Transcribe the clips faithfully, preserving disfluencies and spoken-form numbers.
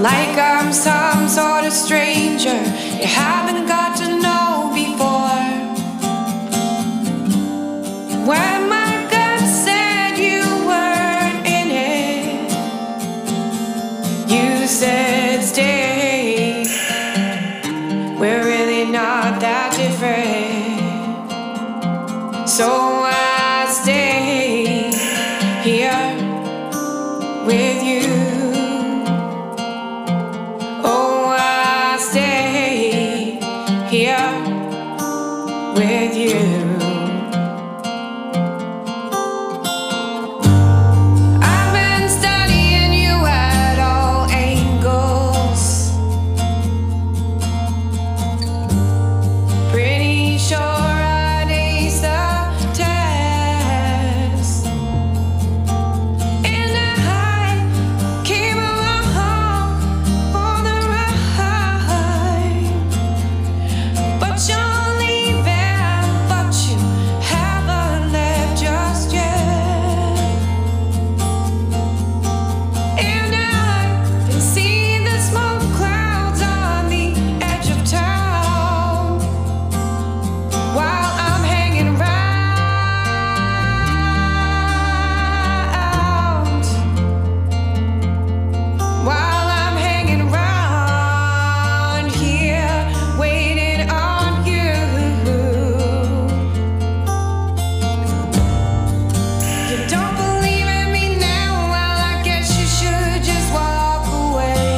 like I'm some sort of stranger you haven't got to know before. When my gut said you weren't in it, you said stay. We're really not that different, so I stay here with you. Oh, I stay here with you. I've been studying you at all angles. Pretty sure I'd ace the test. And I came along for the ride. But you're leaving, but you haven't left just yet. And I can see the smoke clouds on the edge of town while I'm hanging round, while I'm hanging round here, waiting on you. You don't believe in me now? Well, I guess you should just walk away.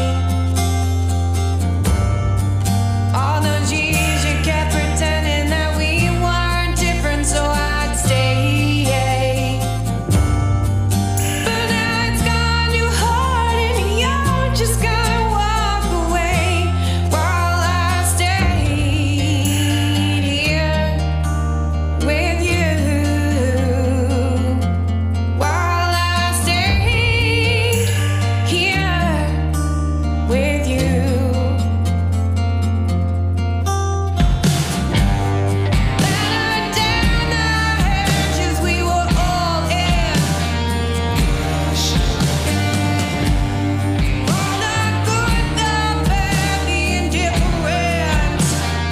All those years you kept pretending that we weren't different, so I'd stay. But now it's gone, you hard and you're just gonna walk away while I stayed here with you. While I stayed here with you. Better down the hedges we were all in. All the good, the bad, the indifferent.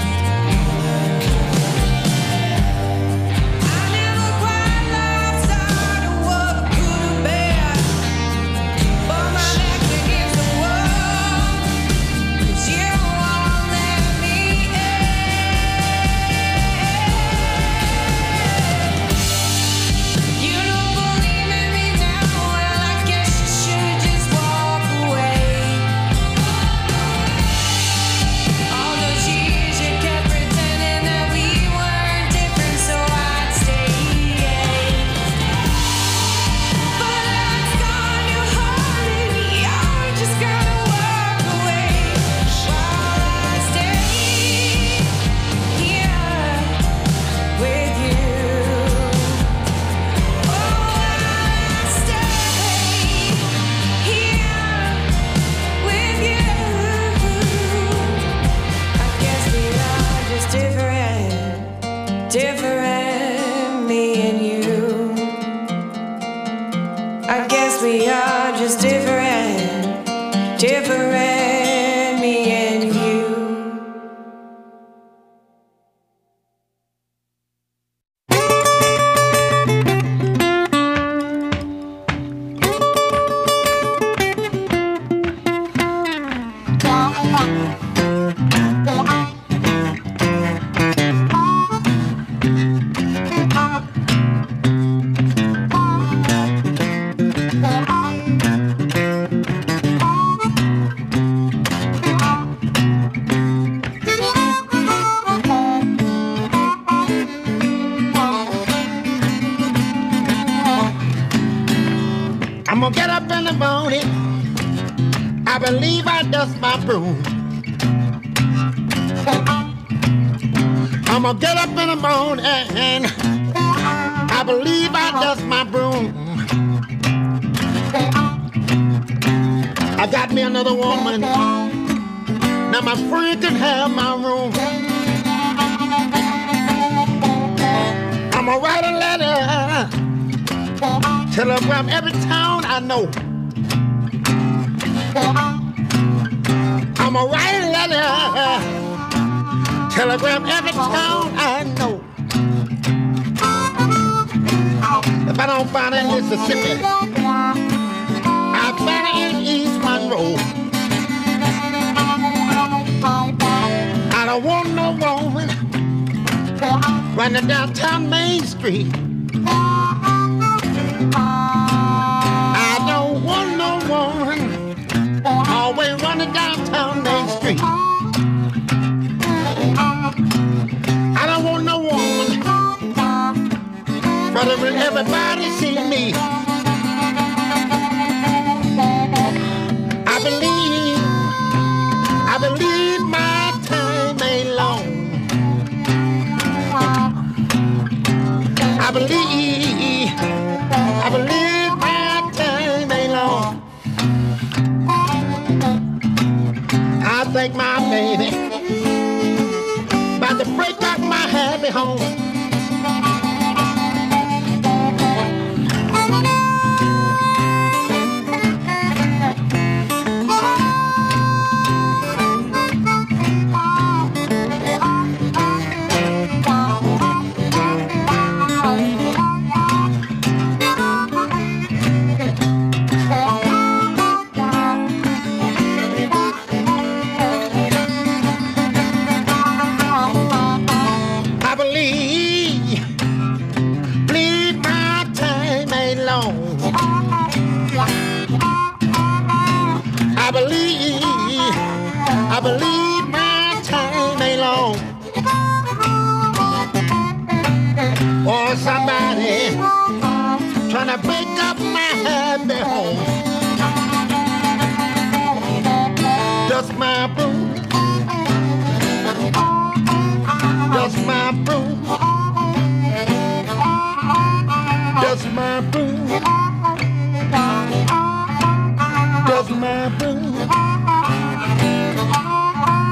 I never quite lost sight of what could have been, but my neck's against the wall, 'cause you won't let me in. You don't believe in me now? Well, I guess you should just walk away. All those years you kept pretending that we weren't different, so I'd stay. But now it's gone, you hard and you're just gonna walk away while I stay here with you. Oh, I stay here with you. I guess we are just different, different, me and you. I guess we are just different, different, me and you. I'm gonna get up in the morning. I believe I dust my broom. I'm gonna get up in the morning. I believe I dust my broom. I got me another woman. Now my friend can have my room. I'ma write a letter, tell her from every town I know. I'ma write a letter, telegram every town I know. If I don't find it in Mississippi, I find it in East Monroe. I don't want no woman running downtown Main Street. I don't want no woman always running downtown Main Street. I don't want no woman but when everybody see me, I believe, I believe my time ain't long. I believe, I believe my time ain't long. I think my baby about to break out my happy home. I believe, I believe my time ain't long. Or somebody trying to break up my happy home. Just my boo, just my boo, just my boo. Just my boo.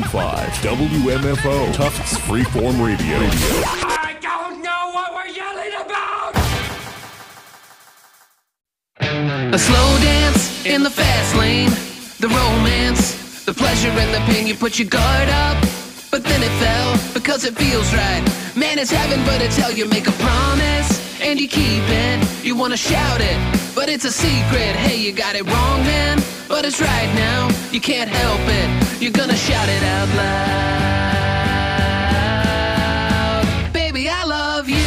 five W M F O, Tufts Freeform Radio. I don't know what we're yelling about! A slow dance in the fast lane, the romance, the pleasure and the pain. You put your guard up, but then it fell because it feels right. Man, it's heaven, but it's hell. You make a promise and you keep it. You wanna shout it, but it's a secret. Hey, you got it wrong, man, but it's right now. You can't help it. You're gonna shout it out loud. Baby, I love you.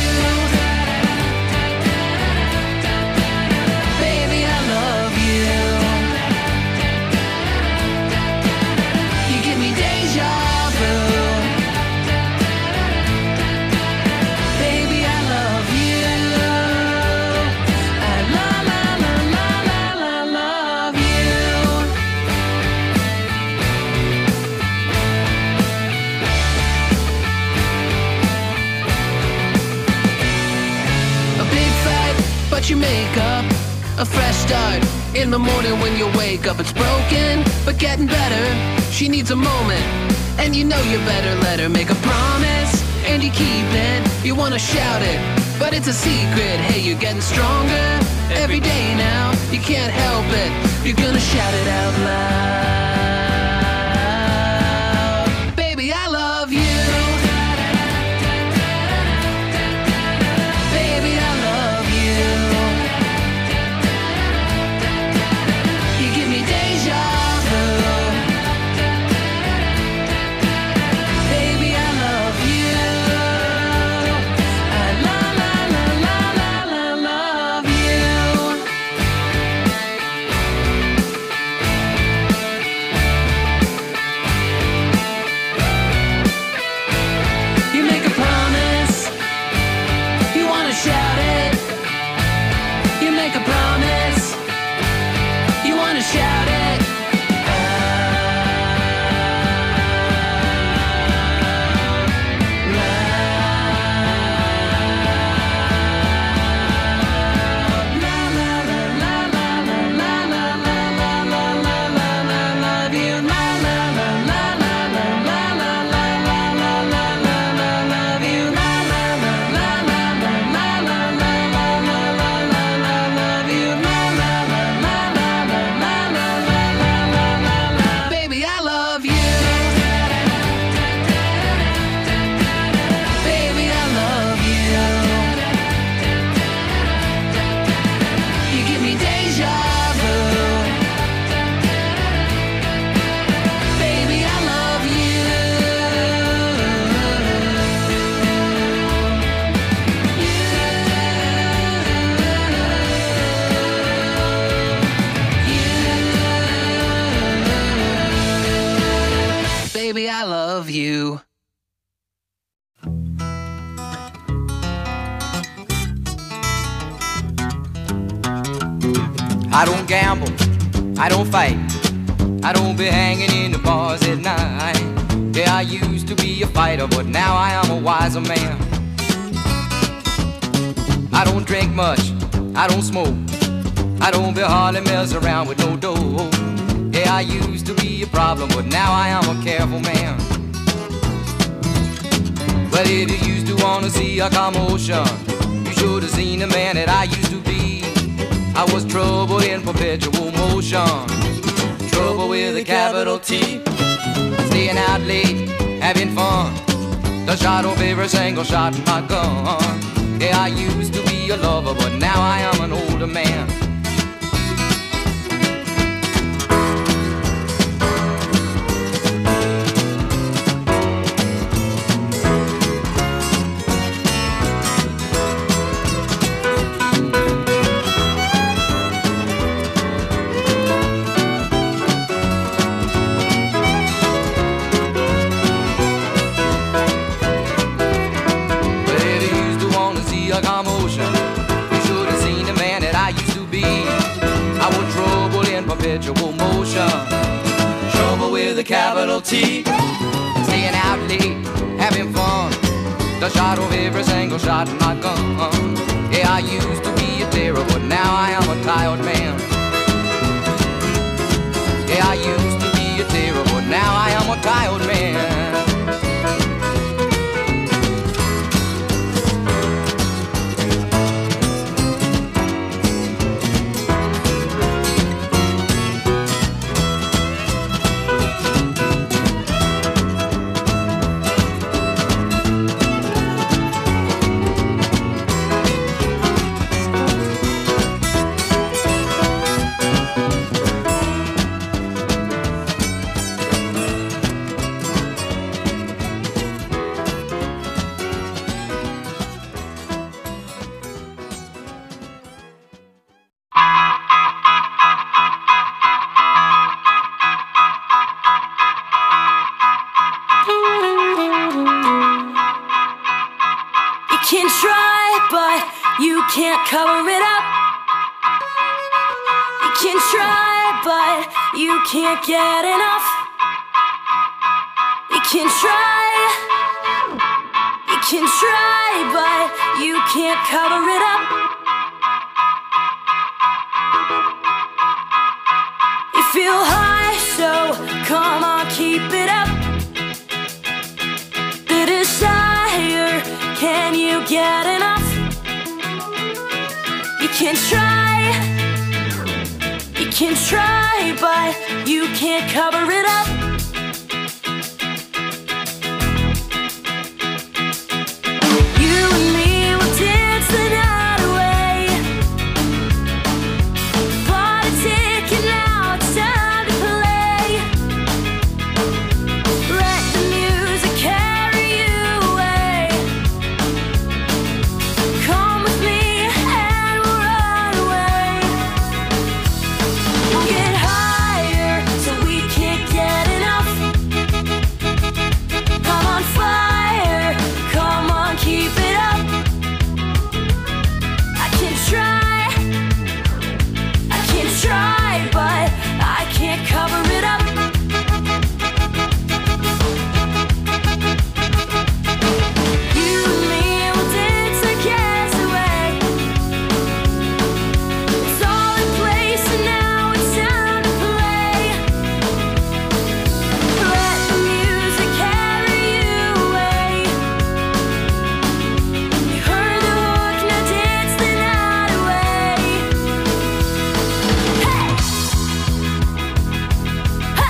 Baby, I love you. You give me deja vu. Baby, I love you. I la la la la la la love you. A big fight, but you make up. A fresh start in the morning when you wake up. It's broken, but getting better. She needs a moment, and you know you better let her make a promise, and you keep it. You wanna shout it, but it's a secret. Hey, you're getting stronger every day now. You can't help it. You're gonna shout it out loud. Baby, I love you. Baby, I love you. You give me deja vu. Baby, I love you. I la la la la la la love you. You make a promise. You wanna shout it. You make a promise. You wanna shout it. Baby, I love you. Baby, I love you. You give me deja vu. Baby, I love you. Baby, I love you. I don't gamble, I don't fight, I don't be hanging in the bars at night. Yeah, I used to be a fighter, but now I am a wiser man. I don't drink much, I don't smoke, I don't be hardly mess around with no dough. Yeah, I used to be a problem, but now I am a careful man. But if you used to wanna see a commotion, you should have seen the man that I used to be. I was trouble in perpetual motion, trouble with a capital T. Staying out late, having fun, the shot of every single shot in my gun. Yeah, I used to be a lover, but now I am an older man. But if you used to wanna see a commotion, you should have seen the man that I used to be. I was trouble in perpetual motion, trouble with a capital T. Staying out late, having fun, the shot of every single shot in my gun. Yeah, I used to be a terror, but now I am a tired man. Yeah, I used to be a terror, but now I am a tired man. can't cover it up. You can try, but you can't get enough. You can try, you can try, but you can't cover it up. You feel high, so come on, keep it up. The desire, can you get enough? You can try, you can try, but you can't cover it up. You and me will dance the night away. Bought a ticket, now it's time to play. Let the music carry you away. Come with me and we'll run away. We'll get higher so we can't get enough. Come on, fire, come on, keep it up. I can try, I can try, but I can't cover it up. You and me will dance the cares away. It's all in place and now it's time to play. Let the music carry you away. You heard the hook, now dance the night away. Hey! Ha!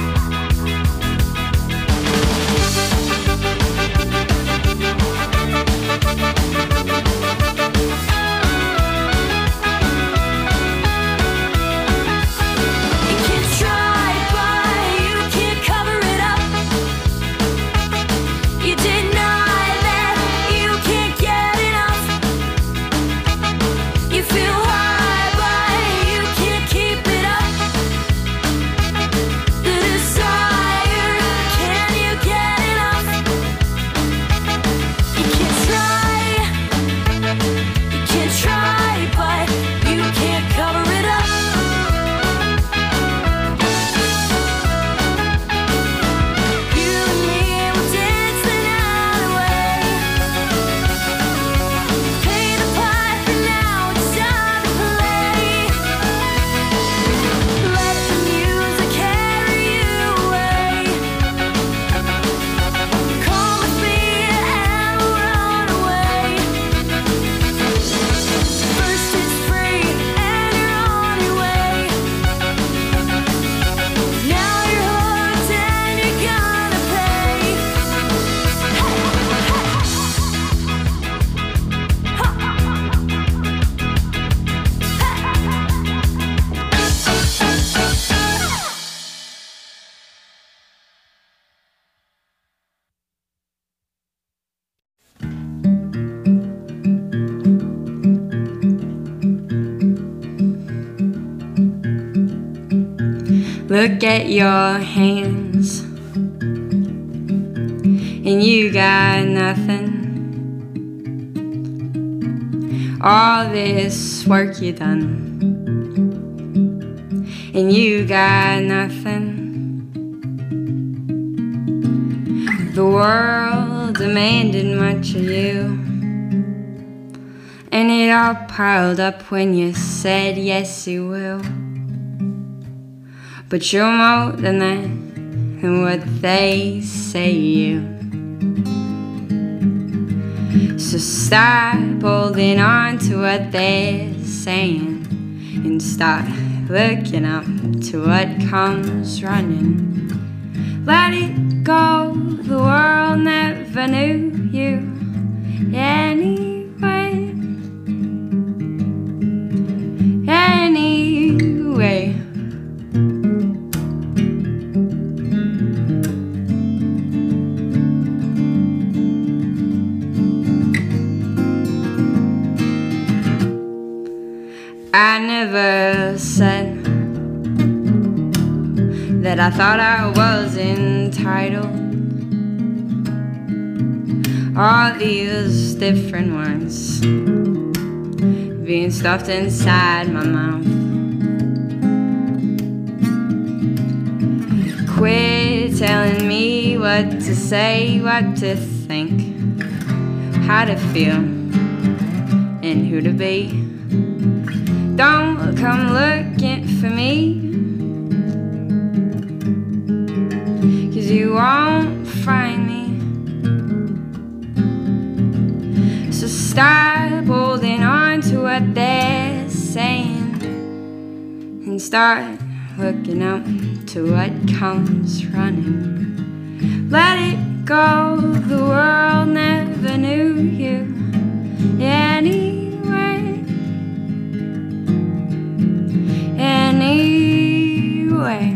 You can try, but you can't cover it up. You deny that you can't get enough. You feel high, but you can't keep it up. The desire, can you get enough? You can try, you can try, but you can't cover it up. You and me will dance the night away. Pay the piper, now it's time to play. Let the music carry you away. Come with me and we'll run away. First it's free and you're on your way. Now you're hooked and you're gonna pay. Look at your hands, and you got nothing. All this work you done, and you got nothing. The world demanded much of you, and it all piled up when you said yes you will. But you're more than that, and what they say you. So stop holding on to what they're saying, and start looking up to what comes running. Let it go, the world never knew you anyway. Anyway. I never said that I thought I was entitled. All these different ones being stuffed inside my mouth. Quit telling me what to say, what to think, how to feel, and who to be. Don't come looking for me, 'cause you won't find me. So stop holding on to what they're saying and start looking up to what comes running. Let it go, the world never knew you anyway. Anyway.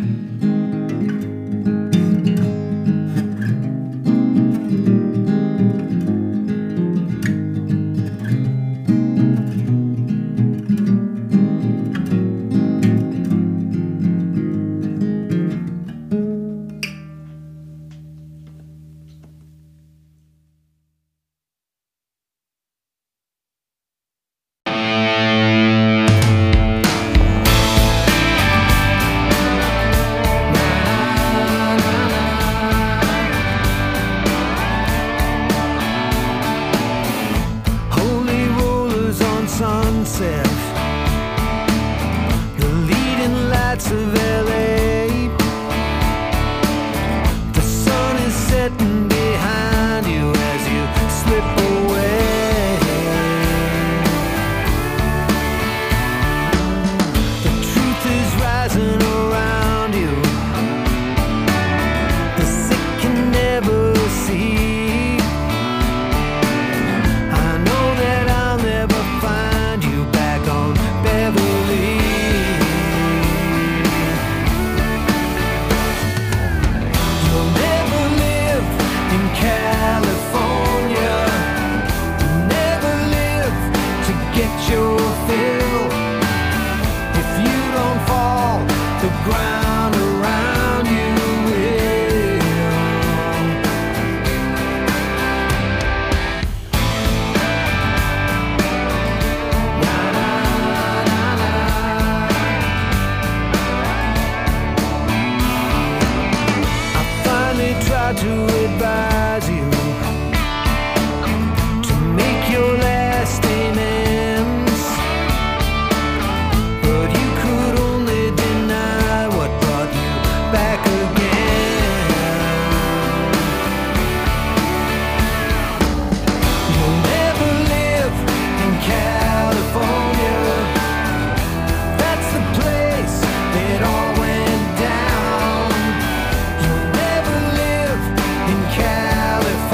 California.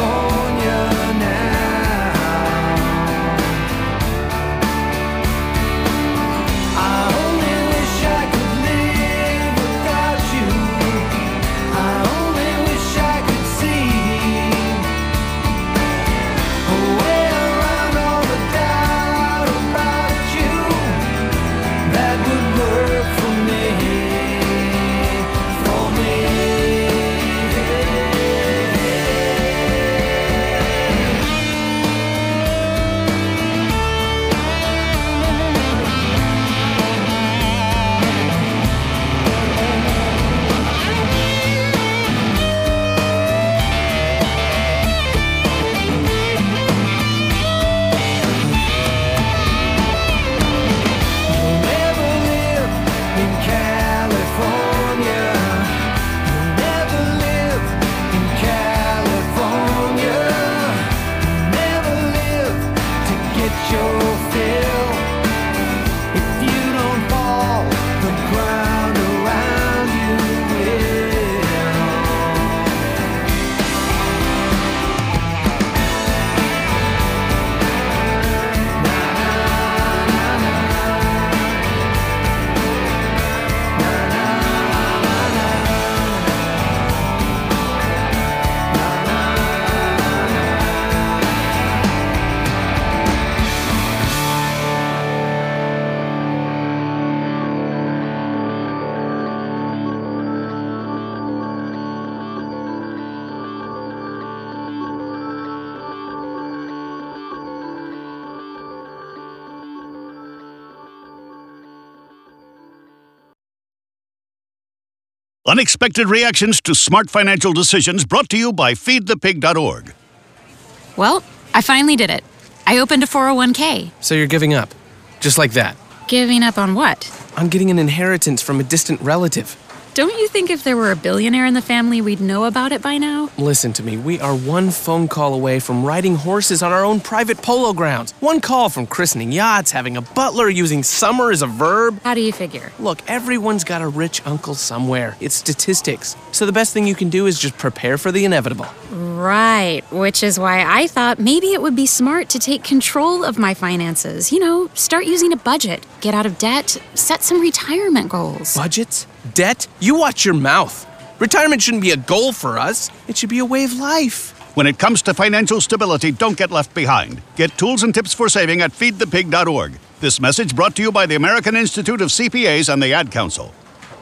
Unexpected reactions to smart financial decisions brought to you by feed the pig dot org. Well, I finally did it. I opened a four oh one k. So you're giving up? Just like that? Giving up on what? On getting an inheritance from a distant relative. Don't you think if there were a billionaire in the family, we'd know about it by now? Listen to me. We are one phone call away from riding horses on our own private polo grounds. One call from christening yachts, having a butler, using summer as a verb. How do you figure? Look, everyone's got a rich uncle somewhere. It's statistics. So the best thing you can do is just prepare for the inevitable. Right, which is why I thought maybe it would be smart to take control of my finances. You know, start using a budget, get out of debt, set some retirement goals. Budgets? Debt? You watch your mouth. Retirement shouldn't be a goal for us. It should be a way of life. When it comes to financial stability, don't get left behind. Get tools and tips for saving at feed the pig dot org. This message brought to you by the American Institute of C P As and the Ad Council.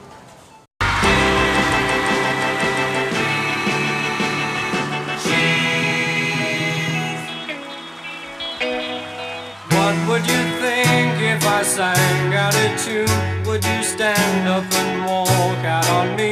What would you think if I sang out a tune? Would you stand up and walk out on me?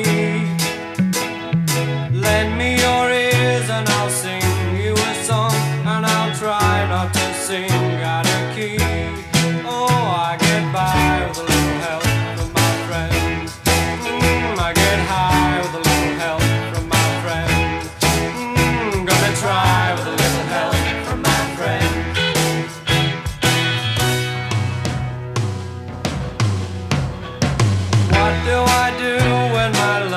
Lend me your ears and I'll sing you a song, and I'll try not to sing out of key. Oh, I get by with a little help from my friends. Mm, I get high with a little help from my friends. Mm, gonna try with a little help from my friends. What do I do when my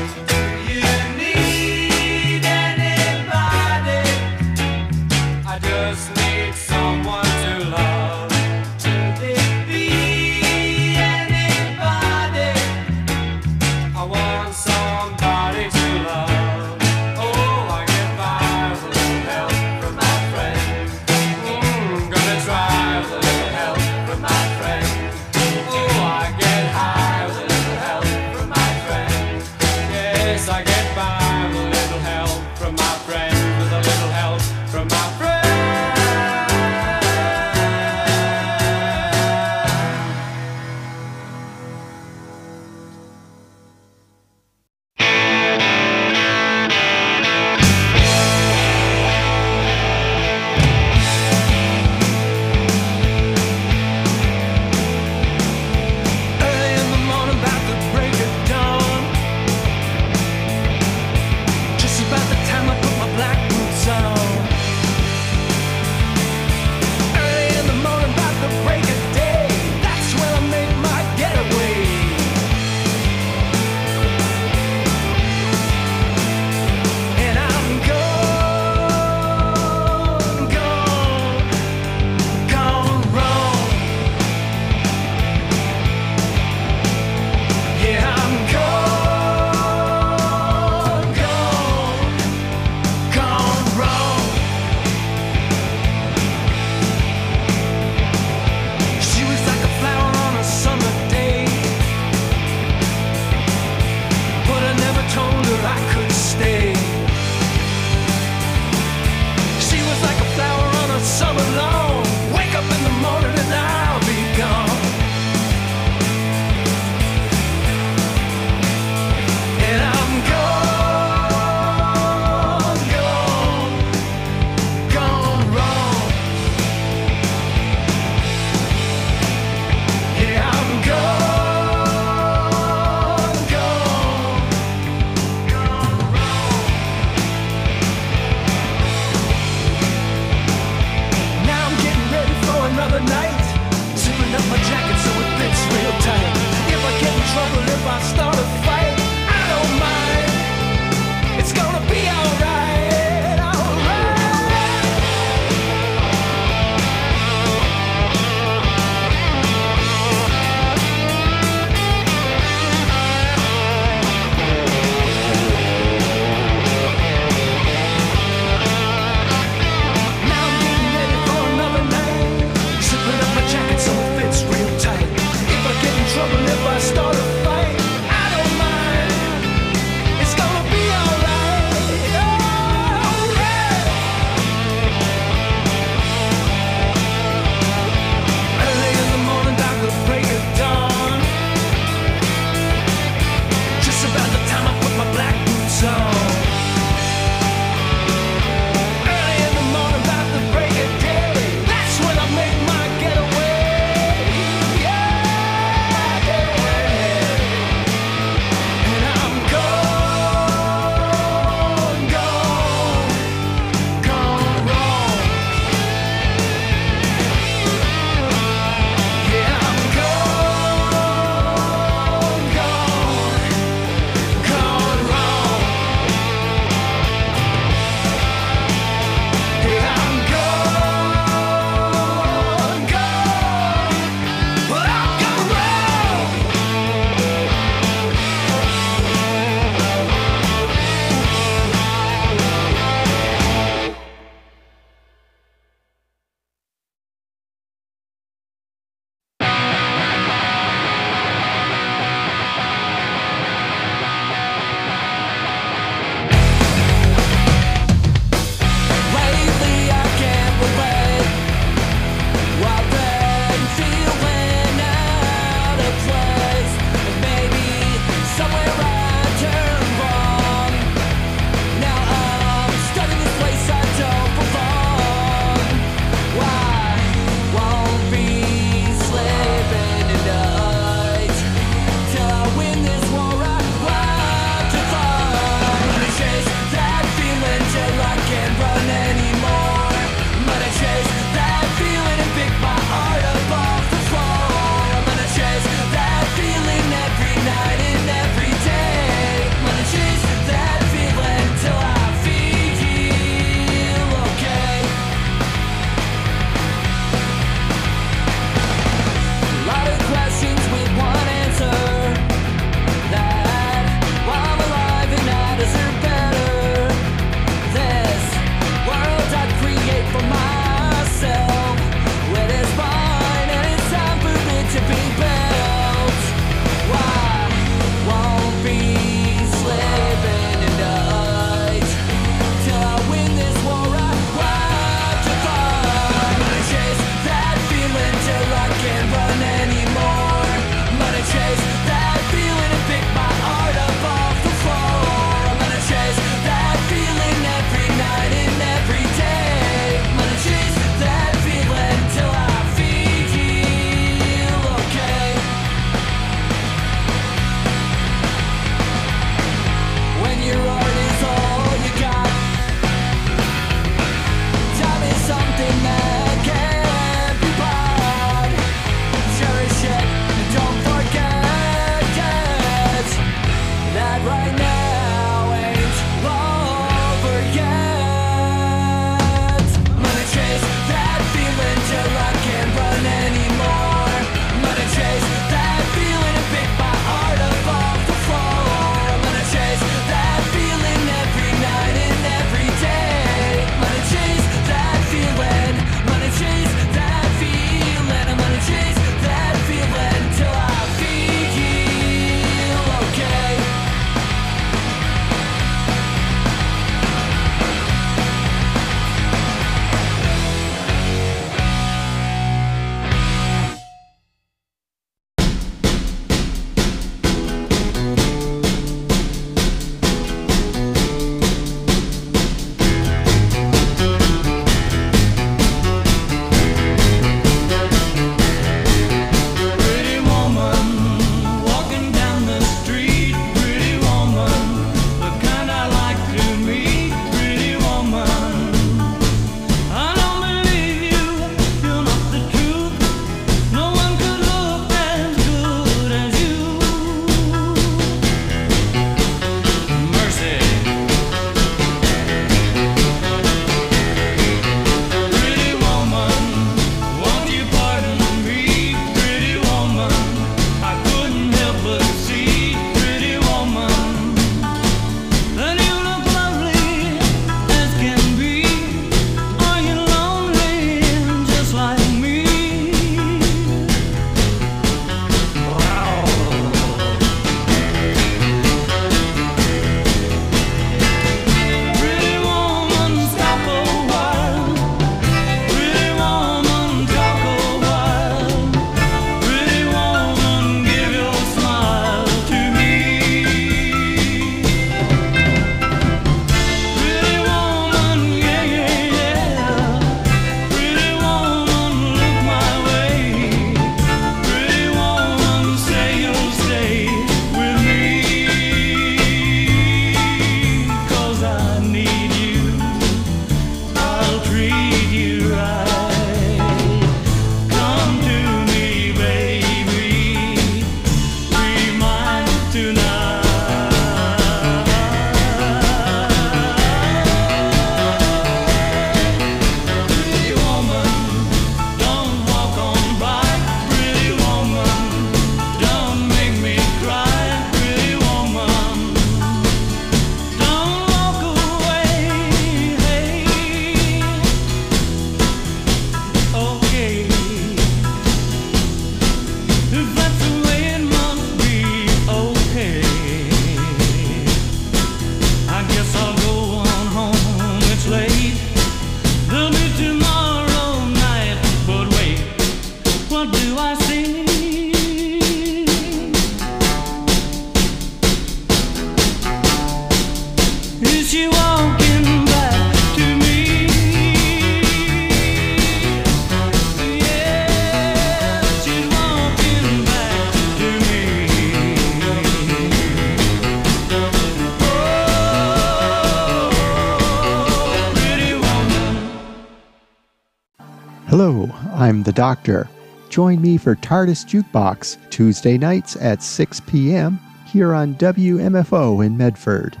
Hello, I'm the Doctor. Join me for TARDIS Jukebox, Tuesday nights at six p.m. here on W M F O in Medford.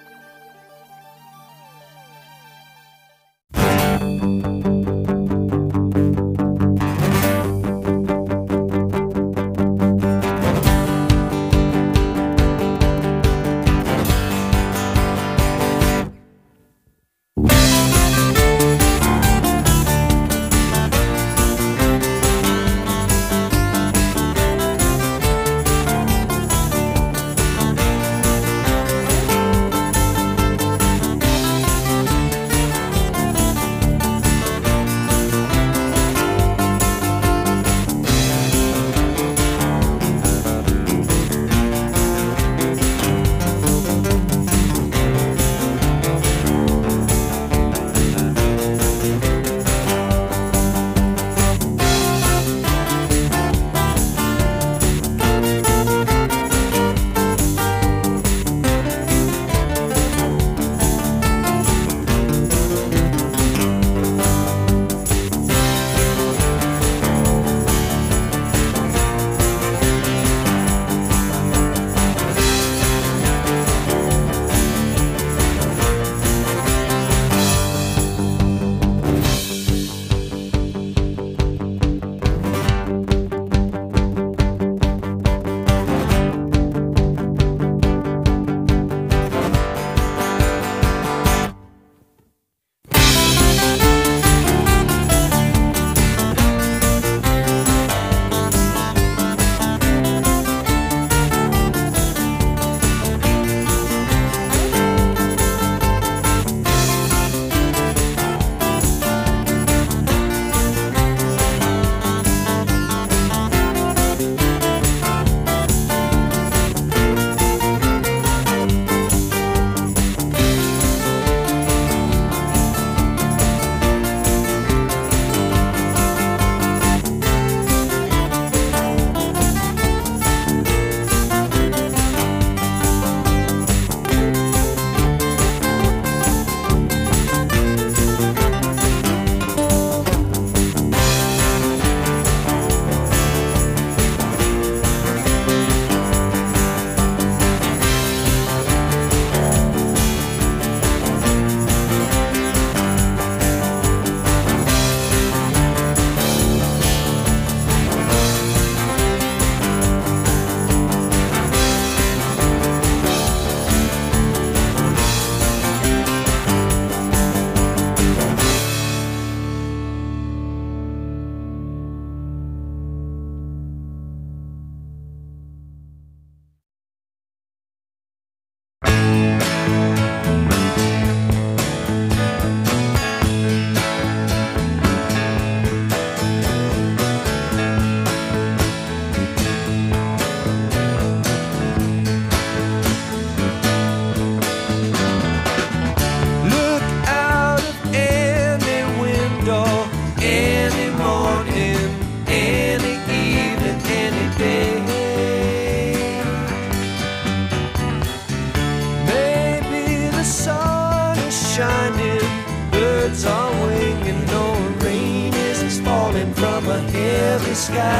the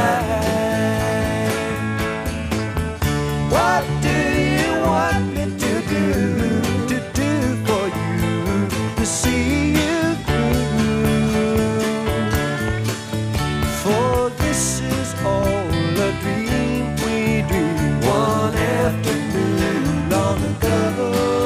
sky. What do you want me to do, to do for you, to see you through? For this is all a dream we dreamed one afternoon long ago.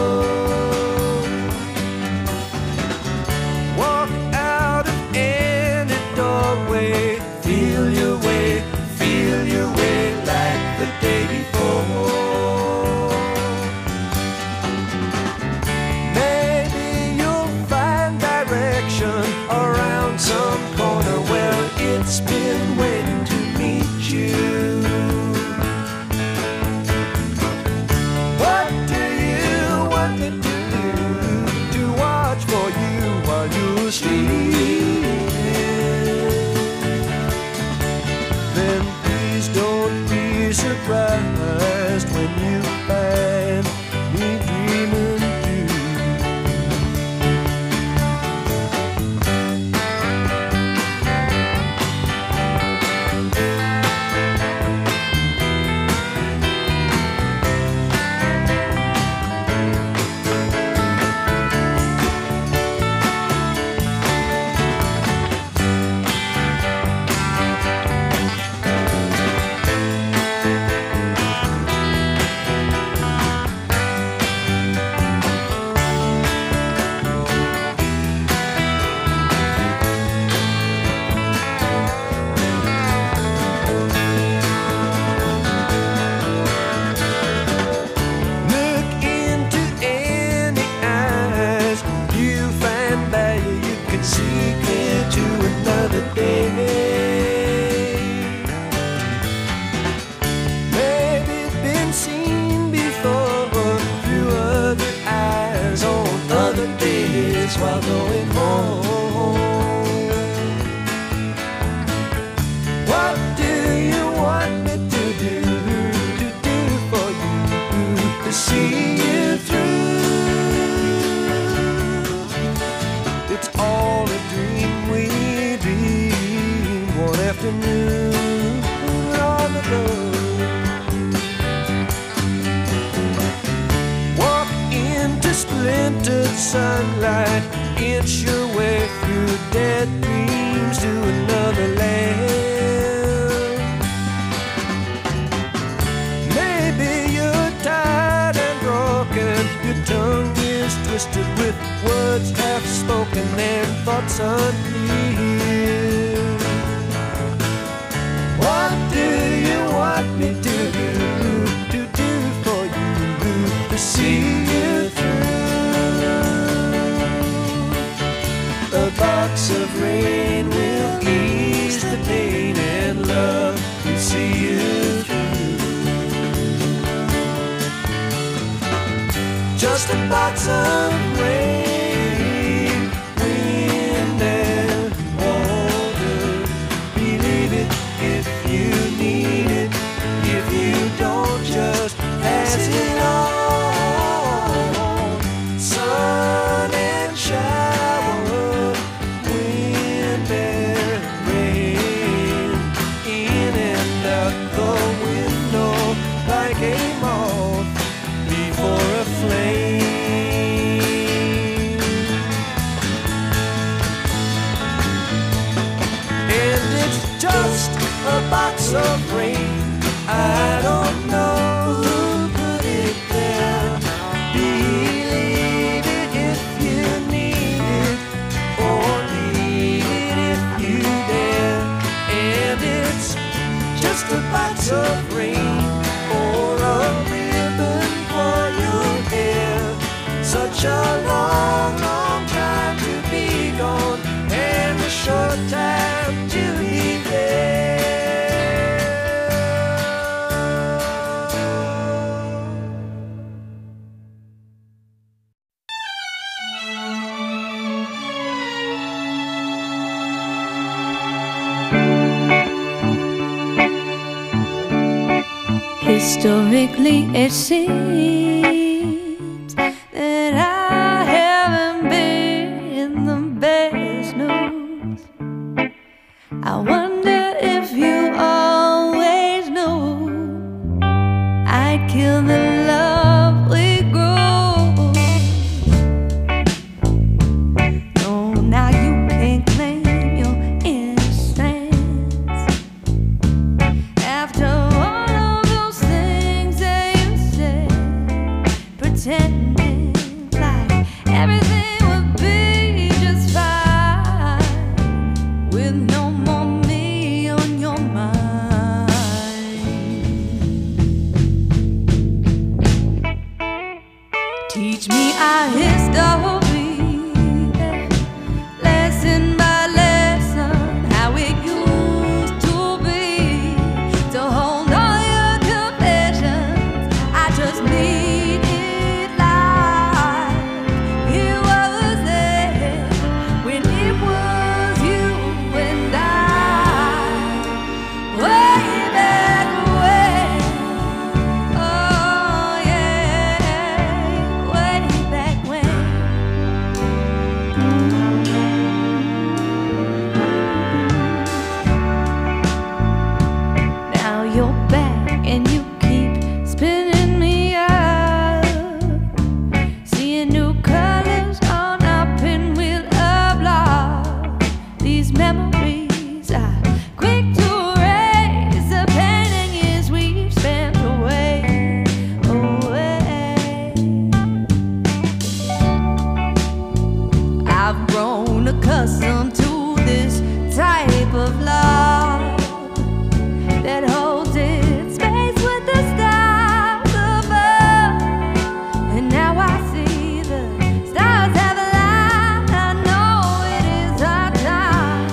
Walk out of any doorway, feel your way, feel your way like the day before. Maybe you'll find direction around some corner where it's been waiting to meet you. What do you want me to do, to watch for you while you sleep? Then please don't be surprised when you find me dreaming too. to another day. Maybe been seen before through other eyes on other days while going home. What do you want me to do, to do for you, to see you through? It's all a dream we dream one afternoon on the road. Walk into splintered sunlight, inch your way through dead dreams to another land. Maybe you're tired and broken, your tongue is twisted with words half spoken and thoughts unclear. What do you want me to do, to do for you, to see you through? A box of rain will ease the pain and love will see you through. Just a box of rain, wind and water. Believe it if you need it. If you don't, just pass it on. Sun and shower, wind and rain, in and out the window like a moth before a flame. And it's just a box of rain. I don't know who put it there. Believe it if you need it, or leave it if you dare. And it's just a box of rain, or a ribbon for your hair. Such a long, long time to be gone, and a short time to be there. Historically, it seems that I haven't been the best news. I wonder if you always knew I'd kill the love we grew. No, now you can't claim your innocence after all of those things that you said, pretending like everything would be just fine with no more me on your mind. Teach me our history, lesson by lesson, how it used to be. To hold all your confessions, I just need it like you was there when it was you and I. Way back when, oh yeah, way back when. Now you're back and you keep spinning me up, seeing new colors on our pinwheel of love. These memories are quick to erase the pain and years we've spent away, away. I've grown accustomed to this type of love that holds its space with the stars above. And now I see the stars have aligned. I know it is our time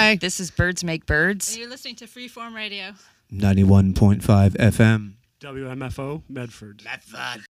Bye. This is Birds Make Birds. You're listening to Freeform Radio. ninety-one point five F M. W M F O, Medford. Medford.